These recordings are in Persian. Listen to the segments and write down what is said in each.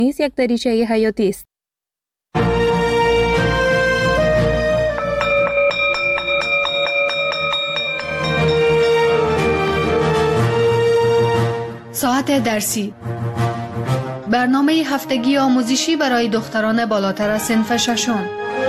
نیز یک دریچه حیاتی است. ساعت درسی، برنامه هفتگی آموزشی برای دختران بالاتر از صنف ششم.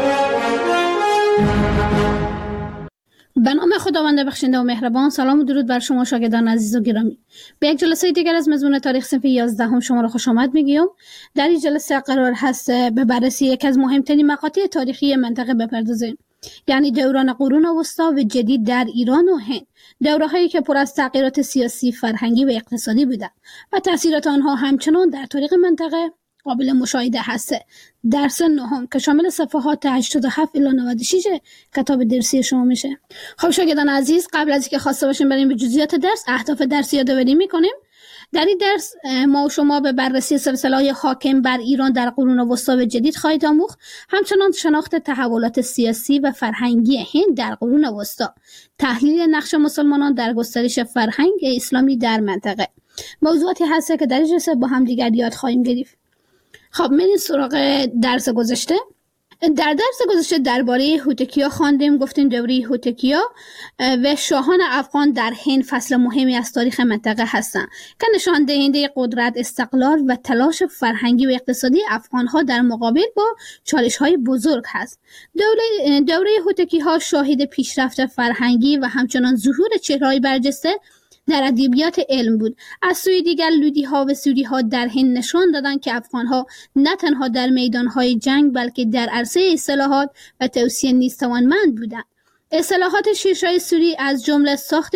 به نام خداوند بخشنده و مهربان. سلام و درود بر شما شاگردان عزیز و گرامی. به یک جلسه دیگر از مضمون تاریخ صنف 11 شما را خوش آمد میگیم. در این جلسه قرار هست به بررسی یک از مهمترین مقاطع تاریخی منطقه بپردازیم، یعنی دوران قرون وسطی و جدید در ایران و هند، دوره‌هایی که پر از تغییرات سیاسی، فرهنگی و اقتصادی بودند و تأثیرات آنها همچنان در تاریخ منطقه قابل مشاهده هست. درس نهم که شامل صفحات 87 الی 96 کتاب درسی شما میشه. خب شاگردان عزیز، قبل از اینکه خواسته باشیم بریم به جزئیات درس، اهداف درس یادآوری میکنیم. در این درس ما و شما به بررسی سلسله‌های حاکم بر ایران در قرون وسطی و جدید خواهید آموخت، همچنان شناخت تحولات سیاسی و فرهنگی هند در قرون وسطی، تحلیل نقش مسلمانان در گسترش فرهنگ اسلامی در منطقه. موضوعاتی هست که در این جلسه با هم دیگر یاد خواهیم گرفت. خب میریم سراغ درس گذشته. در درس گذشته درباره هوتکیا خواندیم، گفتیم دوره هوتکیا و شاهان افغان در هند فصل مهمی از تاریخ منطقه هستند که نشان دهنده قدرت، استقلال و تلاش فرهنگی و اقتصادی افغان‌ها در مقابل با چالش‌های بزرگ هست. دوره هوتکی‌ها شاهد پیشرفت فرهنگی و همچنان ظهور چهره‌های برجسته در ادبیات علم بود. از سوی دیگر لودی‌ها و سوری‌ها در هند نشان دادند که افغان‌ها نه تنها در میدان‌های جنگ بلکه در عرصه اصلاحات و توسعه نیز توانمند بودند. اصلاحات شیرشاه سوری از جمله ساخت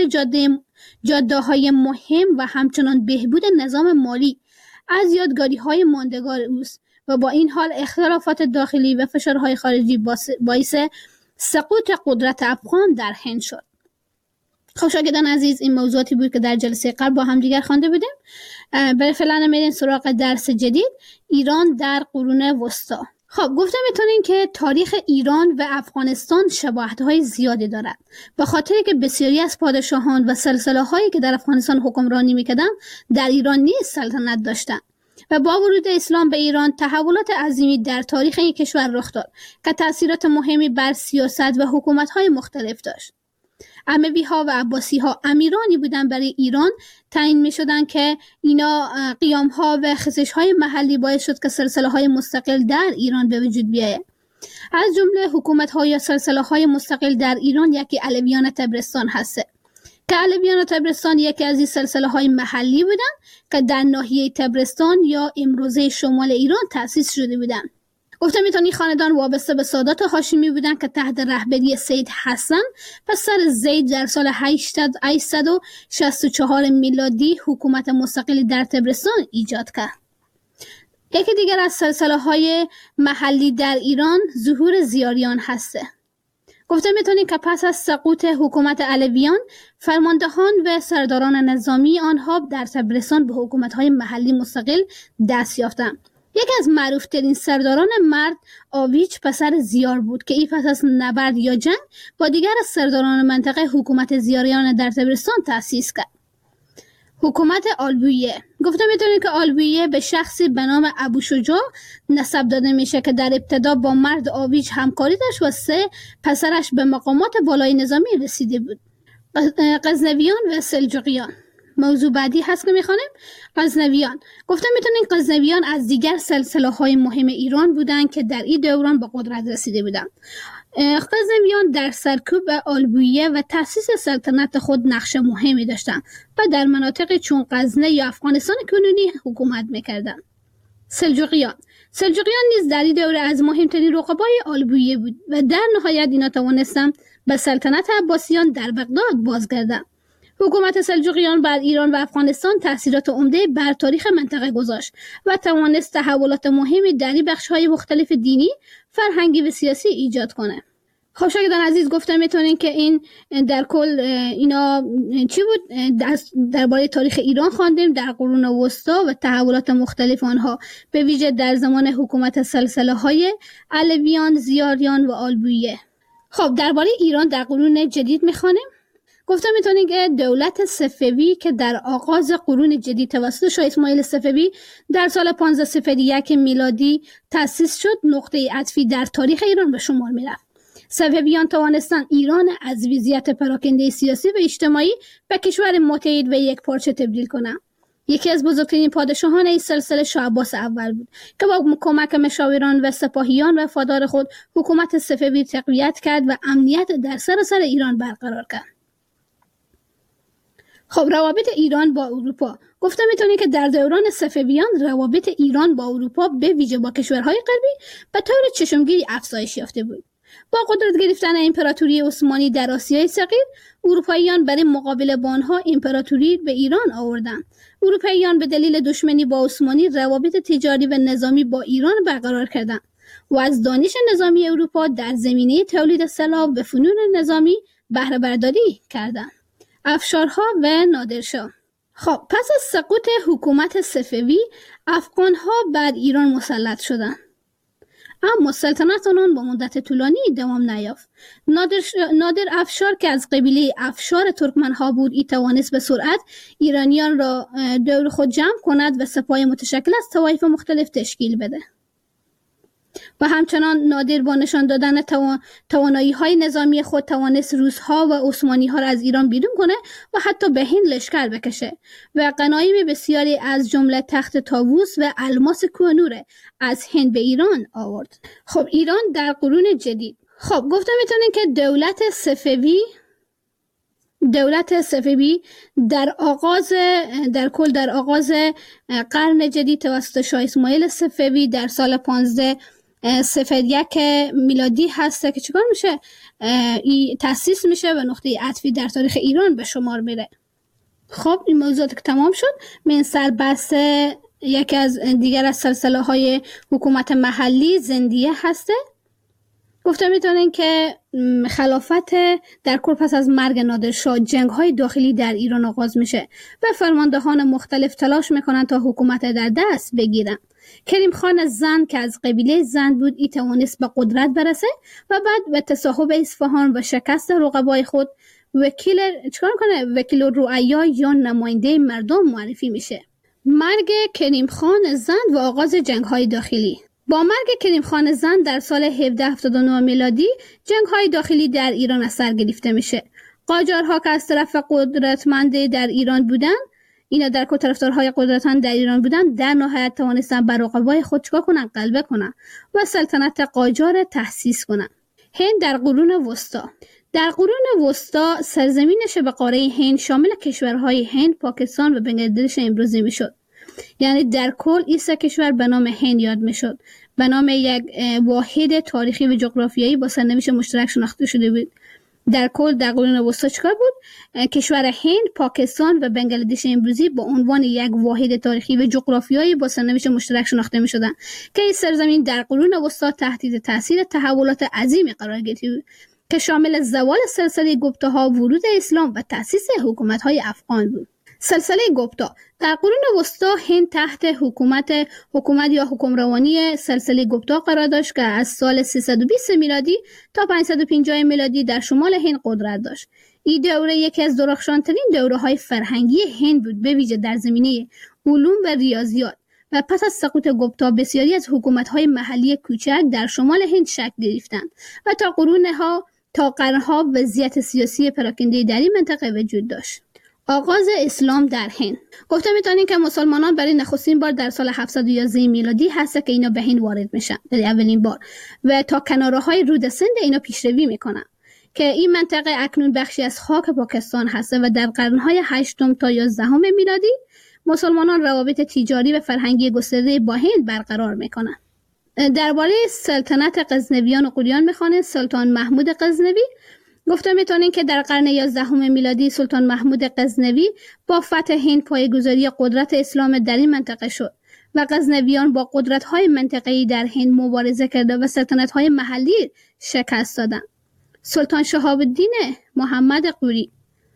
جاده‌های مهم و همچنان بهبود نظام مالی از یادگاری‌های ماندگار اوست و با این حال اختلافات داخلی و فشارهای خارجی باعث سقوط قدرت افغان در هند شد. خب شاگردان عزیز، این موضوعاتی بود که در جلسه قبل با هم دیگر خوانده بودیم. برای فعلا میریم سراغ درس جدید، ایران در قرون وسطی. خب گفتم میتونین که تاریخ ایران و افغانستان شباهت‌های زیادی دارد، به خاطر که بسیاری از پادشاهان و سلسله‌هایی که در افغانستان حکمرانی میکردند در ایران نیز سلطنت داشتند و با ورود اسلام به ایران تحولات عظیمی در تاریخ این کشور رخ داد که تأثیرات مهمی بر سیاست و حکومت‌های مختلف داشت. اموی‌ها و عباسی‌ها امیرانی بودند برای ایران تعیین می‌شدند که اینا قیام‌ها و خزش‌های محلی باعث شد که سلسله‌های مستقل در ایران به وجود بیاید. از جمله حکومت‌ها یا سلسله‌های مستقل در ایران یکی علویان طبرستان هست که علویان طبرستان یکی از این سلسله‌های محلی بودند که در ناحیه طبرستان یا امروزه شمال ایران تأسیس شده بودند. گفتم این خاندان وابسته به سادات هاشمی بودند که تحت رهبری سید حسن پسر زید در سال 864 میلادی حکومت مستقلی در طبرستان ایجاد کرد. یکی دیگر از سلسله‌های محلی در ایران ظهور زیاریان هسته. گفتم که پس از سقوط حکومت علویان، فرماندهان و سرداران نظامی آنها در طبرستان به حکومت‌های محلی مستقل دست یافتند. یکی از معروفترین سرداران مرد آویچ پسر زیار بود که این پس از نبرد یا جنگ با دیگر از سرداران منطقه حکومت زیاریان در طبرستان تأسیس کرد. حکومت آلبویه. گفتم که آلبویه به شخصی به نام ابو شجاع نسب داده میشه که در ابتدا با مرد آویچ همکاری داشت و 3 پسرش به مقامات بالای نظامی رسیده بود. غزنویان و سلجوقیان. موضوع بعدی هست که میخوانیم غزنویان. گفتم غزنویان از دیگر سلسله‌های مهم ایران بودند که در این دوران به قدرت رسیده بودند. غزنویان در سرکوب آلبویه و تأسیس سلطنت خود نقش مهمی داشتند و در مناطق چون غزنه یا افغانستان کنونی حکومت میکردند. سلجوقیان نیز در این دوره از مهمترین رقبای آلبویه بود و در نهایت اینا توانستند به سلطنت عباسیان در بغداد بازگردند. حکومت سلجوقیان بر ایران و افغانستان تأثیرات عمده بر تاریخ منطقه گذاشت و توانست تحولات مهمی در بخش‌های مختلف دینی، فرهنگی و سیاسی ایجاد کنه. خب شاگردان عزیز، گفتم که این در کل اینا چی بود؟ درباره تاریخ ایران خواندیم در قرون وسطی و تحولات مختلف آنها، به ویژه در زمان حکومت سلسله‌های علویان، زیاریان و آلبویه. خب درباره ایران در قرون جدید می‌خوانیم. گفتم میتونیم که دولت صفوی که در آغاز قرون جدید توسط شاه اسماعیل صفوی در سال 1501 میلادی تأسیس شد، نقطه عطفی در تاریخ ایران به شمار میرفت. صفویان توانستند ایران از وضعیت پراکنده سیاسی و اجتماعی به کشور متحد و یک پارچه تبدیل کنند. یکی از بزرگترین پادشاهان این سلسله شاه عباس اول بود که با کمک مشاوران و سپاهیان وفادار خود حکومت صفوی تقویت کرد و امنیت در سراسر ایران برقرار کرد. خب روابط ایران با اروپا. گفتم میتونید که در دوران صفویان روابط ایران با اروپا به ویژه با کشورهای غربی به طور چشمگیری افزایش یافته بود. با قدرت گرفتن امپراتوری عثمانی در آسیای صغیر، اروپاییان برای مقابله با آنها امپراتوری به ایران آوردند. اروپاییان به دلیل دشمنی با عثمانی روابط تجاری و نظامی با ایران برقرار کردند و از دانش نظامی اروپا در زمینه تولید سلاح و فنون نظامی بهره برداری کردند. افشارها و نادرشاه. خب پس از سقوط حکومت صفوی، افغانها بر ایران مسلط شدند. اما سلطنت آنان با مدت طولانی دوام نیافت. نادر افشار که از قبیله افشار ترکمنها بود، توانست به سرعت ایرانیان را دور خود جمع کند و سپاه متشکل از طوایف مختلف تشکیل بده. و همچنان نادر با نشان دادن توانایی‌های نظامی خود توانست روس‌ها و عثمانی‌ها را از ایران بیرون کنه و حتی به هند لشکر بکشه و غنایم بسیاری از جمله تخت طاووس و الماس کوهنور از هند به ایران آورد. خب ایران در قرون جدید. خب گفتم میتونین که دولت صفوی در آغاز قرن جدید توسط شاه اسماعیل صفوی در سال 1501 میلادی هست که چیکار میشه؟ تأسیس میشه و نقطه عطفی در تاریخ ایران به شمار میره. خب این موضوعات که تمام شد، من سربست یکی از دیگر از سلسله های حکومت محلی زندیه هسته. گفتم میتونین که خلافت در کل پس از مرگ نادرشاه جنگ های داخلی در ایران آغاز میشه و فرماندهان مختلف تلاش میکنن تا حکومت در دست بگیرن. کریم خان زند که از قبیله زند بود، توانست به قدرت برسه و بعد به تصاحب اصفهان و شکست رقبای خود وکیل رعایا یا نماینده مردم معرفی میشه. مرگ کریم خان زند و آغاز جنگ های داخلی. با مرگ کریم خان زند در سال 1779 میلادی جنگ های داخلی در ایران از سر گرفته میشه. قاجارها که از طرف قدرتمند در ایران بودن، اینا در طرفدارهای قدرتمند در ایران بودن، در نهایت توانستن بر رقبای خود چیکار کنن؟ غلبه کنن و سلطنت قاجار تأسیس کنن. هند در قرون وسطا. در قرون وسطا سرزمینش به قاره هند شامل کشورهای هند، پاکستان و بنگلادش امروزی میشد. یعنی در کل این سه کشور به نام هند یاد میشد، به نام یک واحد تاریخی و جغرافیایی با سرنوشت مشترک شناخته شده بود. در کل در قرون وسطا چیکار بود؟ کشور هند، پاکستان و بنگلادش امروزی با عنوان یک واحد تاریخی و جغرافیایی با سرنوشت مشترک شناخته میشدند که این سرزمین در قرون وسطا تحت تاثیر تحولات عظیمی قرار گرفت که شامل زوال سلسله گپتاها، ورود اسلام و تأسیس حکومت‌های افغان بود. سلسله گپتا در قرون وسطا هند تحت حکومت یا حکمرانی سلسله گپتا قرار داشت که از سال 320 میلادی تا 550 میلادی در شمال هند قدرت داشت. این دوره یکی از درخشانترین دوره‌های فرهنگی هند بود، به ویژه در زمینه علوم و ریاضیات. و پس از سقوط گپتا بسیاری از حکومت‌های محلی کوچک در شمال هند شکل گرفتند و تا قرنها وضعیت سیاسی پراکنده در این منطقه وجود داشت. آغاز اسلام در هند. گفته میتونیم که مسلمانان برای نخستین بار در سال 711 میلادی هست که اینا به هند وارد میشن در اولین بار و تا کنارهای رود سند اینا پیشروی میکنن که این منطقه اکنون بخشی از خاک پاکستان هست و در قرنهای 8 تا 11 میلادی مسلمانان روابط تجاری و فرهنگی گسترده با هند برقرار میکنن. درباره سلطنت غزنویان و غوریان میخوانه سلطان محمود غزنوی. گفته میتونین که در قرن 11 میلادی سلطان محمود غزنوی با فتح هند پایه‌گذاری قدرت اسلام در این منطقه شد و غزنویان با قدرت‌های منطقه‌ای در هند مبارزه کرده و سلطنت‌های محلی شکست دادند. سلطان شهاب الدین محمد غوری.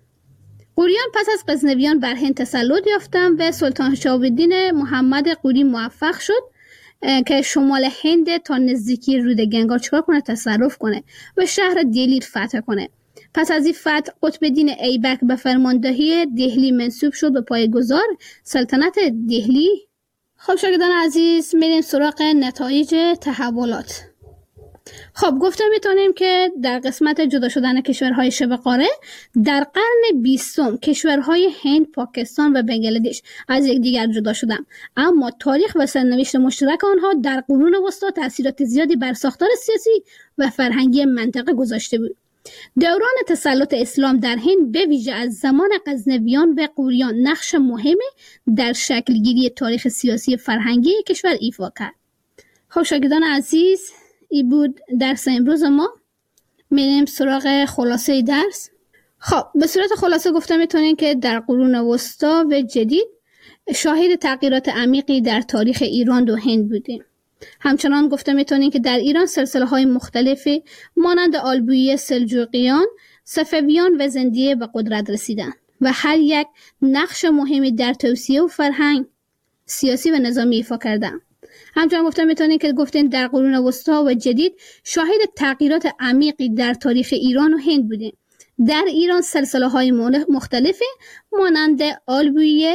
غوریان پس از غزنویان بر هند تسلط یافتند و سلطان شهاب الدین محمد غوری موفق شد که شمال هند تا نزدیکی رود گنگا چیکار کنه؟ تصرف کنه و شهر دیلیر فتح کنه پس از این فتح قطب الدین ایبک به فرماندهی دهلی منصوب شد به پایه‌گذار سلطنت دهلی. خب شاگردان عزیز، میریم سراغ نتایج تحولات. خب گفته میتونیم که در قسمت جدا شدن کشورهای شبه قاره در قرن 20 کشورهای هند، پاکستان و بنگلادش از یکدیگر جدا شدند، اما تاریخ و سرنوشت مشترک آنها در قرون وسطی تاثیرات زیادی بر ساختار سیاسی و فرهنگی منطقه گذاشته بود. دوران تسلط اسلام در هند به ویژه از زمان غزنویان و غوریان نقش مهمی در شکلگیری تاریخ سیاسی فرهنگی کشور ایفا کرد. خب شاگردان عزیز، این بود درس امروز ما. میریم سراغ خلاصه درس. خب به صورت خلاصه گفته میتونیم که در قرون وسطی و جدید شاهد تغییرات عمیقی در تاریخ ایران و هند بودیم. همچنان گفته میتونیم که در ایران سلسله‌های مختلفی مانند آلبویی، سلجوقیان، صفویان و زندیه به قدرت رسیدند و هر یک نقش مهمی در توسعه و فرهنگ سیاسی و نظامی ایفا کردند. همچنان گفته میتونیم که گفتیم در قرون وسطی و جدید شاهد تغییرات عمیقی در تاریخ ایران و هند بودیم. در ایران سلسله‌های مختلفی مانند آلبویی،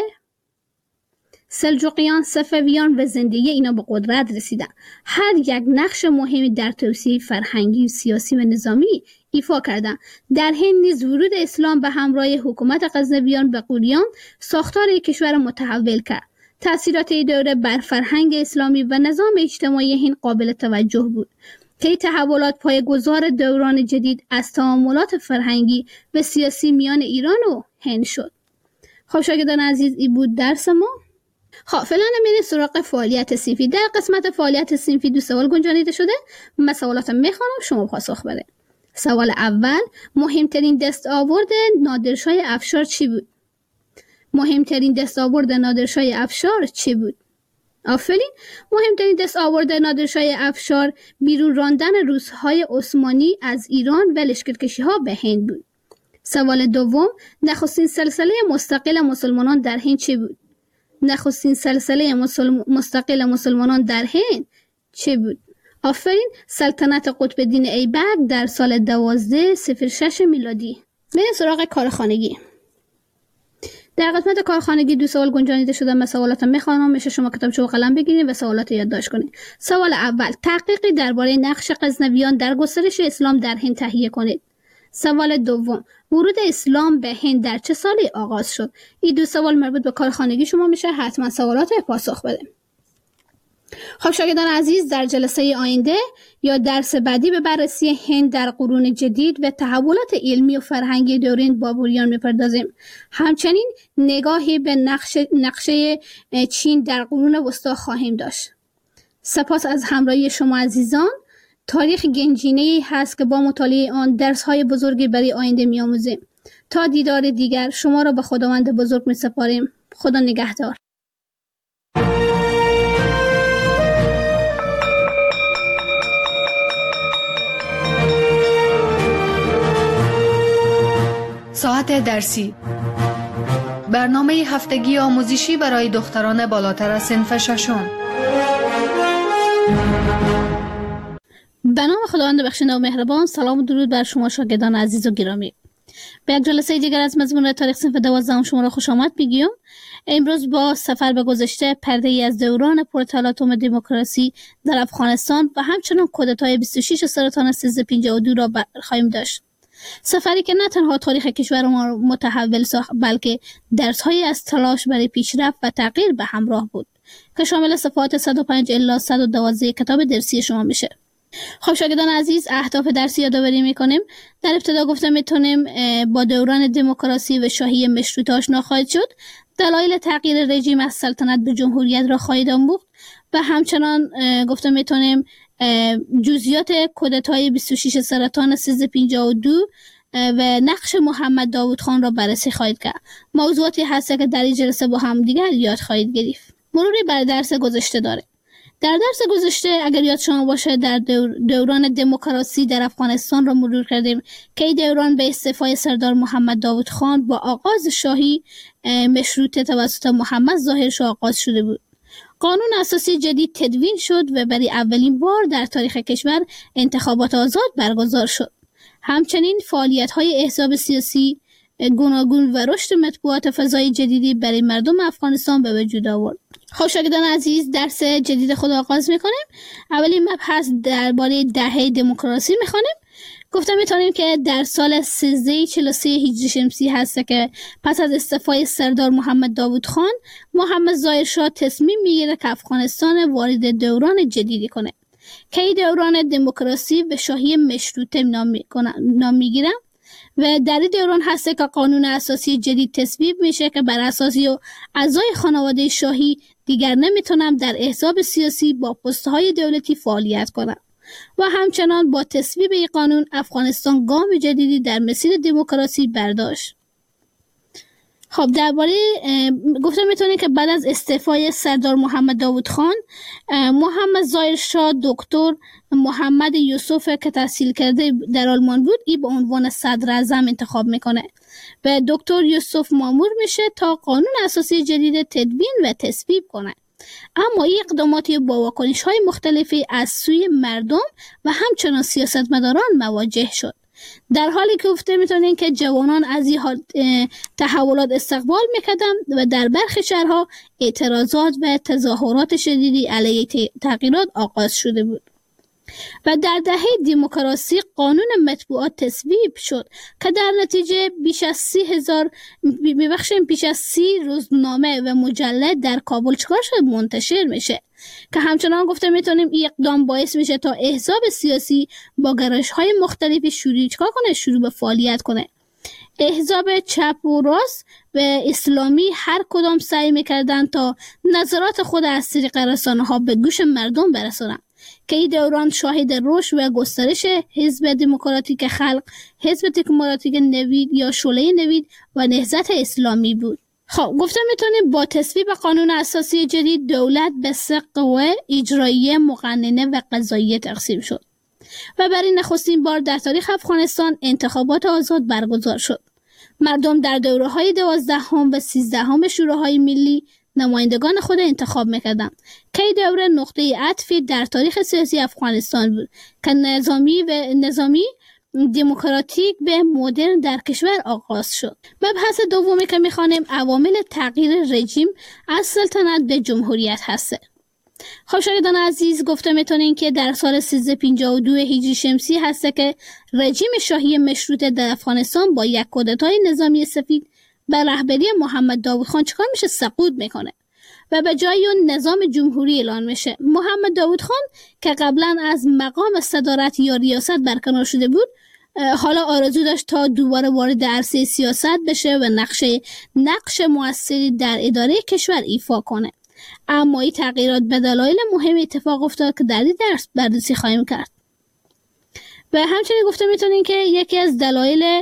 سلجوقیان، صفویان و زندیه اینا به قدرت رسیدن. هر یک نقش مهمی در توسعه فرهنگی، سیاسی و نظامی ایفا کردند. در هند نیز ورود اسلام به همراه حکومت غزنویان به غوریان ساختار کشور متحول کرد. تأثیرات این دوره بر فرهنگ اسلامی و نظام اجتماعی هند قابل توجه بود که این تحولات پایه‌گذار دوران جدید از تعاملات فرهنگی و سیاسی میان ایران و هند شد. خب شاگردان عزیز، این بود درس ما. خب فعلا میریم سراغ فعالیت صنفی. در قسمت فعالیت صنفی 2 سوال گنجانیده شده. من سوالات میخوانم، شما پاسخ بده. سوال اول: مهمترین دستاورد نادرشاه افشار چی بود؟ مهمترین دستاورد نادرشاه افشار چی بود؟ آفرین. مهمترین دستاورد نادرشاه افشار بیرون راندن روس‌های عثمانی از ایران و لشکرکشی‌ها به هند بود. سوال دوم: نخستین سلسله مستقل مسلمانان در هند چی بود؟ نخستین سلسله مستقل مسلمانان در هند چه بود؟ آفرین، سلطنت قطب الدین ایبک در سال 1206 میلادی. میریم سراغ کارخانگی. در قسمت کارخانگی 2 سوال گنجانیده شده. من سوالات میخوانم، میشه شما کتابچه و قلم بگیرید و سوالات یادداشت کنید. سوال اول: تحقیقی درباره نقش غزنویان در گسترش اسلام در هند تهیه کنید. سوال دوم: ورود اسلام به هند در چه سالی آغاز شد؟ این 2 سوال مربوط به کارخانگی شما میشه، حتما سوالات پاسخ بده. خب شاگردان عزیز، در جلسه آینده یا درس بعدی به بررسی هند در قرون جدید و تحولات علمی و فرهنگی دوران بابریان میپردازیم. همچنین نگاهی به نقشه چین در قرون وسطی خواهیم داشت. سپاس از همراهی شما عزیزان. تاریخ گنجینه‌ای هست که با مطالعه آن درس‌های بزرگی برای آینده می‌آموزیم. تا دیدار دیگر شما را به خداوند بزرگ می‌سپاریم. خدا نگهدار. ساعت درسی: برنامه هفتگی آموزشی برای دختران بالاتر از صنف 6. به نام خداوند بخشنده و مهربان. سلام و درود بر شما شاگردان عزیز و گرامی. به یک جلسه دیگر از مضمون تاریخ صنف 12 شما را خوش آمد میگیم. امروز با سفر به گذشته، پرده ای از دوران پرتلاطم دموکراسی در افغانستان و همچنین کودتای 26 سرطان 1352 را خواهیم داشت. سفری که نه تنها تاریخ کشور ما متحول ساخت، بلکه درس‌هایی از تلاش برای پیشرفت و تغییر به همراه بود که شامل صفحات 105 الی 112 کتاب درسی شما میشه. خب شاگردان عزیز، اهداف درسی یادآوری میکنیم. در ابتدا گفتم میتونیم با دوران دموکراسی و شاهی مشروطه آشنا خواهید شد. دلایل تغییر رژیم از سلطنت به جمهوریت را خواهید آموخت و همچنان گفتم میتونیم جزئیات کودتای 26 سرطان 1352 و نقش محمد داوود خان را بررسی خواهید کرد. موضوعاتی هست که در این جلسه با هم دیگر یاد خواهید گرفت. مروری بر درس گذشته داره. در درس گذشته اگر یاد شما باشه در دوران دموکراسی در افغانستان را مرور کردیم که این دوران به استعفای سردار محمد داوود خان با آغاز شاهی مشروطه توسط محمد ظاهر شاه آغاز شده بود. قانون اساسی جدید تدوین شد و برای اولین بار در تاریخ کشور انتخابات آزاد برگزار شد. همچنین فعالیت‌های احزاب سیاسی گوناگون و رشد مطبوعات فضای جدیدی برای مردم افغانستان به وجود آورد. خب شاگردان عزیز، درس جدید خود آغاز میکنیم. اولین مبحث درباره دهه دموکراسی میخوانیم. گفتم میتونیم که در سال 1343 هجری شمسی هست که پس از استعفای سردار محمد داوود خان، محمد ظاهر شاه تصمیم میگیره که افغانستان وارد دوران جدیدی کنه که این دوران دموکراسی به شاهی مشروطه نام میگیره و در این دوران هست که قانون اساسی جدید تصویب میشه که بر اساس اعضای خانواده شاهی دیگر نمیتونن در احزاب سیاسی با پست‌های دولتی فعالیت کنند و همچنان با تصویب این قانون افغانستان گام جدیدی در مسیر دموکراسی برداشت. خب درباره گفتم میتونید که بعد از استعفای سردار محمد داوود خان، محمد ظاهر شاه دکتر محمد یوسف که تحصیل کرده در آلمان بود ای به عنوان صدر اعظم انتخاب میکنه و دکتر یوسف مامور میشه تا قانون اساسی جدید تدوین و تصویب کنه. اما این اقداماتی با واکنش‌های مختلفی از سوی مردم و همچنان سیاستمداران مواجه شد. در حالی که گفته میتونین که جوانان از این تحولات استقبال میکردن و در برخی شهرها اعتراضات و تظاهرات شدیدی علیه تغییرات آغاز شده بود. و در دهه دموکراسی قانون مطبوعات تصویب شد که در نتیجه بیش از 30 روزنامه و مجله در کابل چکار شد منتشر میشه که همچنان گفته میتونیم این اقدام باعث میشه تا احزاب سیاسی با گرایش‌های مختلفی شروع به فعالیت کنه. احزاب چپ و راست و اسلامی هر کدام سعی میکردن تا نظرات خود از طریق رسانه‌ها به گوش مردم برسونن که این دوران شاهد رشد و گسترش حزب دموکراتیک خلق، حزب دموکراتیک نوید یا شعله نوید و نهضت اسلامی بود. خب گفتم میتونیم با تصویب قانون اساسی جدید دولت به 3 قوه اجراییه، مقننه و قضاییه تقسیم شد و برای نخستین بار در تاریخ افغانستان انتخابات آزاد برگزار شد. مردم در دوره‌های 12 و 13 شوراهای ملی نمایندگان خود انتخاب میکردن که این دوره نقطه عطفی در تاریخ سیاسی افغانستان بود که نظامی دموکراتیک به مدرن در کشور آغاز شد. مبحث دومی که میخوانیم عوامل تغییر رژیم از سلطنت به جمهوریت هسته. خب شاگردان عزیز، گفته میتونین که در سال 1352 هجری شمسی هسته که رژیم شاهی مشروطه در افغانستان با یک کودتای نظامی سفید به رهبری محمد داوود خان چکار میشه؟ سقوط میکنه و به جای اون نظام جمهوری اعلان میشه. محمد داوود خان که قبلا از مقام صدارت یا ریاست برکنار شده بود، حالا آرزو داشت تا دوباره وارد عرصه سیاست بشه و نقش موثری در اداره کشور ایفا کنه. اما این تغییرات به دلایل مهم اتفاق افتاد که در این درس بررسی خواهیم کرد. و همچنین گفته میتونین که یکی از دلایل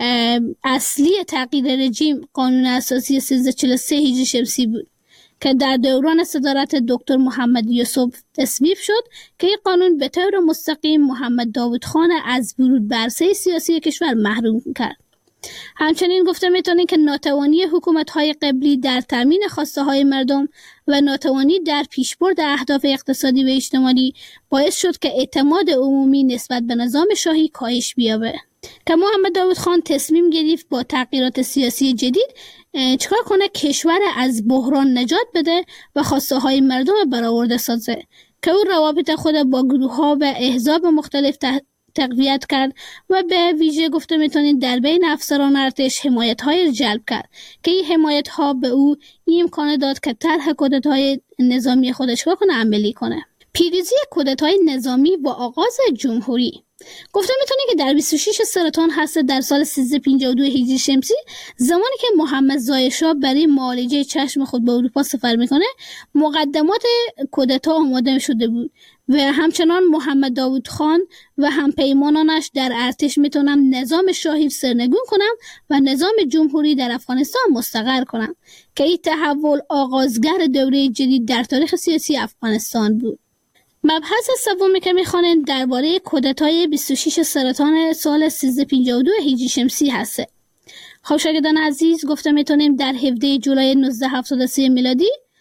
اصلی تغییر رژیم قانون اساسی 1343 هجری شمسی بود که در دوران صدارت دکتر محمد یوسف تصویب شد که این قانون به طور مستقیم محمد داوود خان از ورود به عرصه سیاسی کشور محروم کرد. همچنین گفته میتونین که ناتوانی حکومت‌های قبلی در تامین خواسته‌های مردم و ناتوانی در پیشبرد اهداف اقتصادی و اجتماعی باعث شد که اعتماد عمومی نسبت به نظام شاهی کاهش بیابه که محمد داوود خان تصمیم گرفت با تغییرات سیاسی جدید چکار کنه؟ کشور از بحران نجات بده و خواسته‌های مردم برآورده سازه که او روابط خود با گروه‌ها و احزاب مختلف تقویت کرد و به ویژه گفته میتونید در بین افسران ارتش حمایت‌های جلب کرد که این حمایت‌ها به او این امکان داد که طرح کودتای نظامی خودش رو عملی کنه. پیروزی کودتای نظامی با آغاز جمهوری. گفته میتونید که در 26 سرطان هست در سال 1352 هجری شمسی، زمانی که محمد ظاهر شاه برای معالجه چشم خود به اروپا سفر میکنه، مقدمات کودتا آماده شده بود و همچنان محمد داوود خان و همپیمانانش در ارتش میتونن نظام شاهی سرنگون کنن و نظام جمهوری در افغانستان مستقر کنن که این تحول آغازگر دوره جدید در تاریخ سیاسی افغانستان بود. مبحث سومی که میخوانیم درباره کودتای 26 سرطان سال 1352 هجری شمسی هسته. خب شاگردان عزیز، گفته میتونیم در 17 جولای 1973 میلادی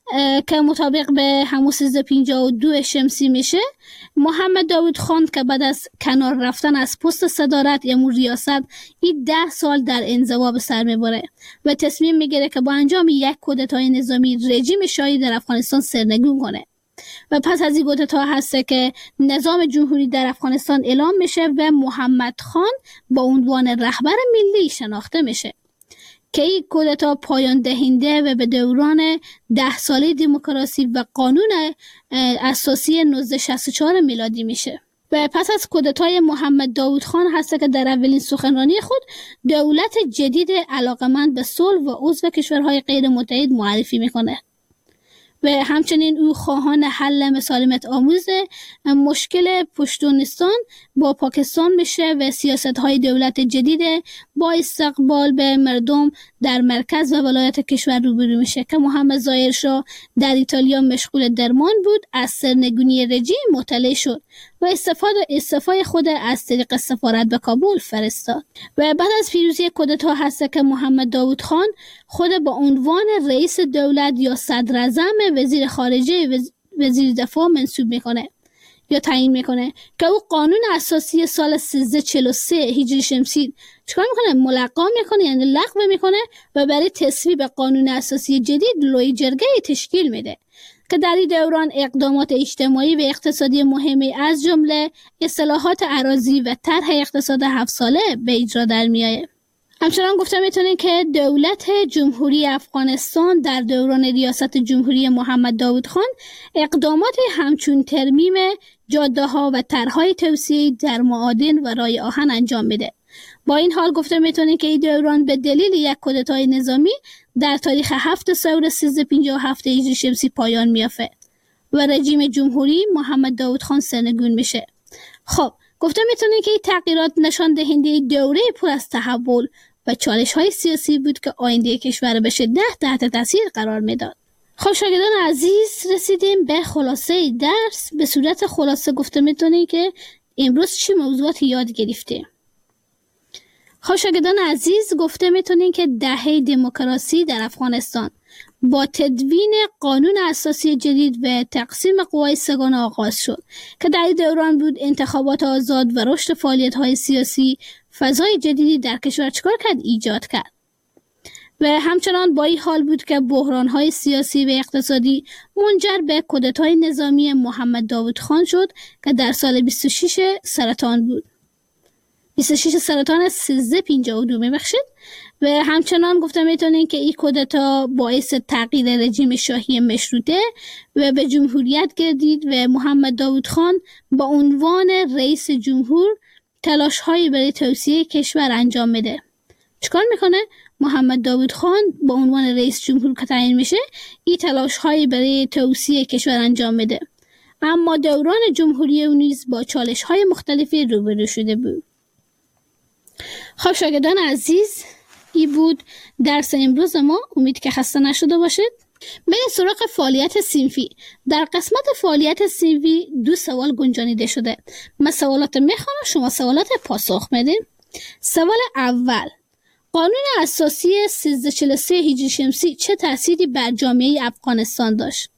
که مطابق به همون 1352 شمسی میشه، محمد داوود خان که بعد از کنار رفتن از پست صدارت یا ریاست این 10 سال در انزوا به سر میبره و تصمیم میگیره که با انجام یک کودتای نظامی رژیم شاهی در افغانستان سرنگون کنه و پس از این کودتا هسته که نظام جمهوری در افغانستان اعلام میشه و محمد خان با عنوان رهبر ملی شناخته میشه که این کودتا پایان دهنده و به دوران 10 ساله دموکراسی و قانون اساسی 1964 میلادی میشه. و پس از کودتای محمد داوود خان هست که در اولین سخنرانی خود دولت جدید علاقمند به صلح و عضو کشورهای غیر متحد معرفی میکنه و همچنین او خواهان حل مسالمت آموز مشکل پشتونستان با پاکستان میشه و سیاست‌های دولت جدید با استقبال به مردم در مرکز و ولایت کشور روبرو میشه که محمد ظاهر شاه در ایتالیا مشغول درمان بود، از سرنگونی رژیم مطلع شد و استعفای خود از طریق سفارت به کابل فرستاد و بعد از پیروزی کودتا هست که محمد داوود خان خود با عنوان رئیس دولت یا صدر اعظم وزیر خارجه وزیر دفاع منصوب میکنه یا تعیین میکنه که او قانون اساسی سال 1343 هجری شمسی چیکار میکنه؟ ملغا میکنه، یعنی لغو میکنه و برای تصویب قانون اساسی جدید لوی جرگه تشکیل میده که در این دوران اقدامات اجتماعی و اقتصادی مهمی از جمله اصلاحات اراضی و طرح اقتصاد 7 ساله به اجرا در میآید. همچنان گفته میتونیم که دولت جمهوری افغانستان در دوران ریاست جمهوری محمد داوود خان اقدامات همچون ترمیم جاده ها و طرحهای توسعه در معادن و رای آهن انجام میده. با این حال گفته میتونیم که این دوران به دلیل یک کودتای نظامی در تاریخ 7 سور 1357 هجری شمسی پایان میافته و رژیم جمهوری محمد داوود خان سرنگون میشه. خب گفته میتونیم که این تغییرات نشان دهنده دوره پر از تحول و چالش‌های سیاسی بود که آینده کشور به شدت تحت تاثیر قرار میداد. خب شاگردان عزیز، رسیدیم به خلاصه درس. به صورت خلاصه گفته میتونیم که امروز چی موضوعات یاد گرفتیم. خب شاگردان عزیز، گفته میتونیم که دهه دموکراسی در افغانستان با تدوین قانون اساسی جدید و تقسیم قوای سگانه آغاز شد که در این دوران بود انتخابات آزاد و رشد فعالیت‌های سیاسی فضای جدیدی در کشور چکار کرد؟ ایجاد کرد و همچنان با این حال بود که بحران‌های سیاسی و اقتصادی منجر به کودتای نظامی محمد داوود خان شد که در سال 26 سرطان بود. 26 سرطان 1352 میبخشید و همچنان گفته میتونین که این کودتا باعث تغییر رژیم شاهی مشروطه و به جمهوریت گردید و محمد داوود خان با عنوان رئیس جمهور تلاش هایی برای توسعه کشور انجام میده. چیکار میکنه؟ محمد داوود خان با عنوان رئیس جمهور که تعیین میشه این تلاش هایی برای توسعه کشور انجام میده، اما دوران جمهوری او نیز با چالش های مختلفی روبرو شده بود. خب شاگردان عزیز، این بود درس امروز ما. امید که خسته نشده باشید. بریم سراغ فعالیت صنفی. در قسمت فعالیت صنفی 2 سوال گنجانیده شده. من سوالات میخوانم، شما سوالات پاسخ میدین. سوال اول: قانون اساسی 1343 هجری شمسی چه تأثیری بر جامعه افغانستان داشت؟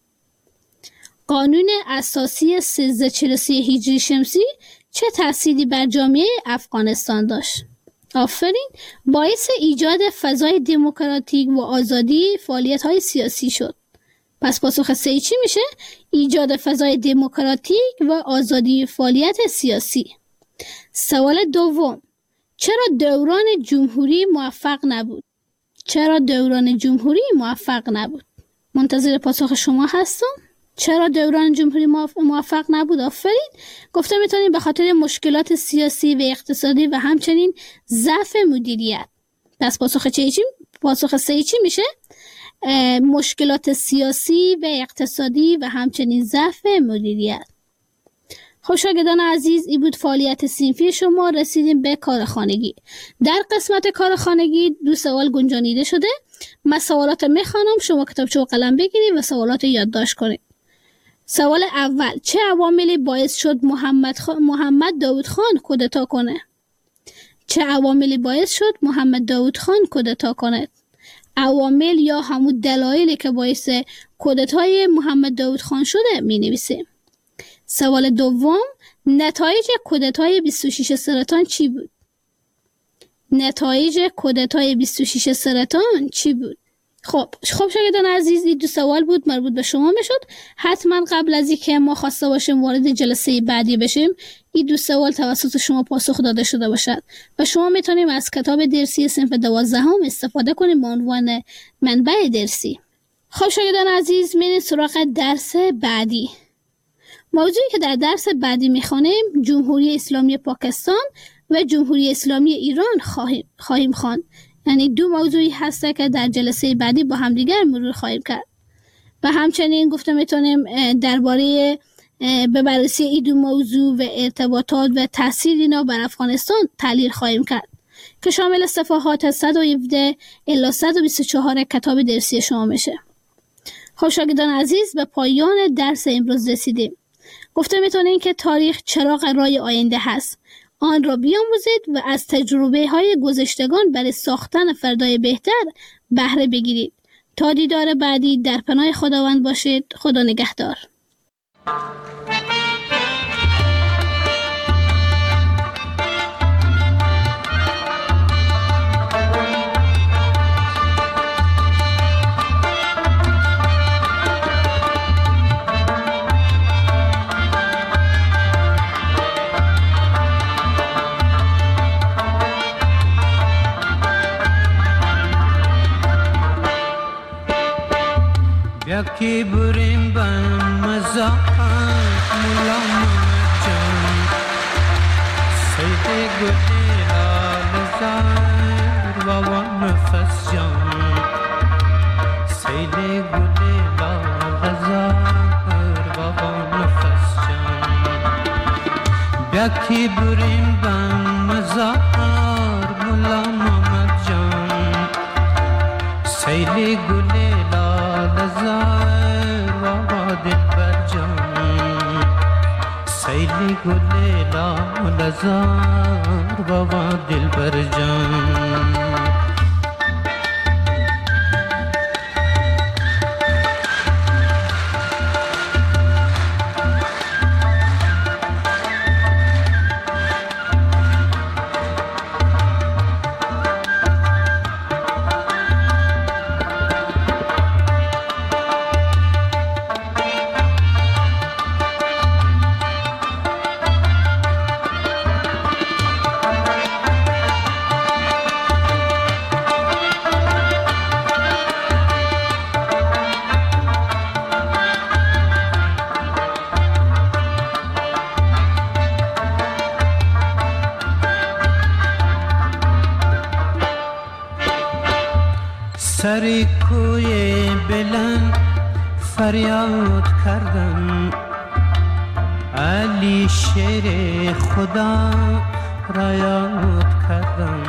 قانون اساسی 1343 هجری شمسی چه تأثیری بر جامعه افغانستان داشت؟ آفرین. باعث ایجاد فضای دموکراتیک و آزادی فعالیت‌های سیاسی شد. پس پاسخ سه چی میشه؟ ایجاد فضای دموکراتیک و آزادی فعالیت سیاسی. سوال دوم: چرا دوران جمهوری موفق نبود؟ چرا دوران جمهوری موفق نبود؟ منتظر پاسخ شما هستم. چرا دوران جمهوری موفق نبود؟ آفرین. گفته میتونیم به خاطر مشکلات سیاسی و اقتصادی و همچنین ضعف مدیریت. پس پاسخ سه چی میشه؟ مشکلات سیاسی و اقتصادی و همچنین ضعف مدیریت. خب شاگردان عزیز، این بود فعالیت صنفی شما. رسیدیم به کار خانگی. در قسمت کار خانگی 2 سوال گنجانیده شده. من سوالات میخوانم، شما کتابچه و قلم بگیرید و سوالات یادداشت کنید. سوال اول: چه عواملی باعث شد محمد داوود خان کودتا کنه؟ چه عواملی باعث شد محمد داوود خان کودتا کنه؟ عوامل یا همون دلایلی که باعث کودتای محمد داود خان شده می نویسه. سوال دوم، نتایج کودتای 26 سرطان چی بود؟ نتایج کودتای 26 سرطان چی بود؟ خب شاگردان عزیز، این 2 سوال بود مربوط به شما میشد. حتما قبل از اینکه ما خواسته باشیم وارد جلسه بعدی بشیم، این 2 سوال توسط شما پاسخ داده شده باشد و شما میتونیم از کتاب درسی صنف 12 استفاده کنیم به عنوان منبع درسی. خب شاگردان عزیز، میریم سراغ درس بعدی. موضوعی که در درس بعدی میخوانیم جمهوری اسلامی پاکستان و جمهوری اسلامی ایران خواهیم خواند. یعنی 2 موضوعی هسته که در جلسه بعدی با هم دیگر مرور خواهیم کرد و همچنین گفته میتونیم درباره به بررسی این 2 موضوع و ارتباطات و تاثیر اینا بر افغانستان تحلیل خواهیم کرد که شامل صفحات 117 الی 124 کتاب درسی شما میشه. خب شاگردان عزیز، به پایان درس امروز رسیدیم. گفته میتونیم که تاریخ چراغ راه آینده هست. آن را بیاموزید و از تجربه های گذشتگان برای ساختن فردای بهتر بهره بگیرید. تا دیدار بعدی در پناه خداوند باشید. خدا نگهدار. یکی بریم به مزاحم ملام جان سید گلی لال زار و نفس جان سید گلی لال زار و نفس جان یکی بریم به مزاحم ملام جان سید گلی لزار و دل بر جان سیلی گل لزار و دل بر جان سری کوی بلند فریاد کردم علی شیر خدا را یاد کردم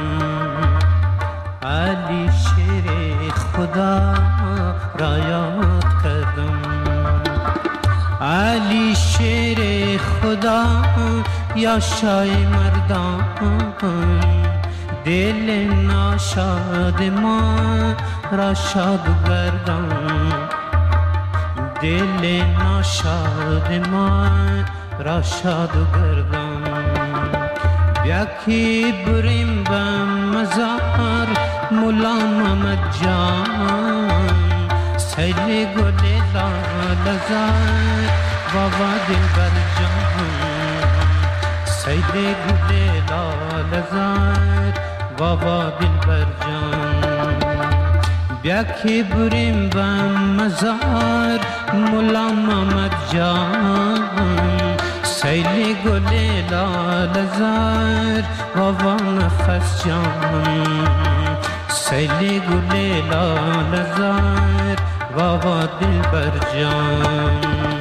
علی شیر خدا را یاد کردم علی شیر خدا یا شای مردان دل ناشاد ما را شاد گردان دل ناشاد ما را شاد گردان یکی بریم به مزار مولا محمد جان سیل گل لالزار بابا دل بر جان سیل گل لالزار بابا دل بر جان یکی بریم به مزار مولا محمد جان سیل گل لالزار بابا نفس جان سیل گل لالزار بابا دل بر جان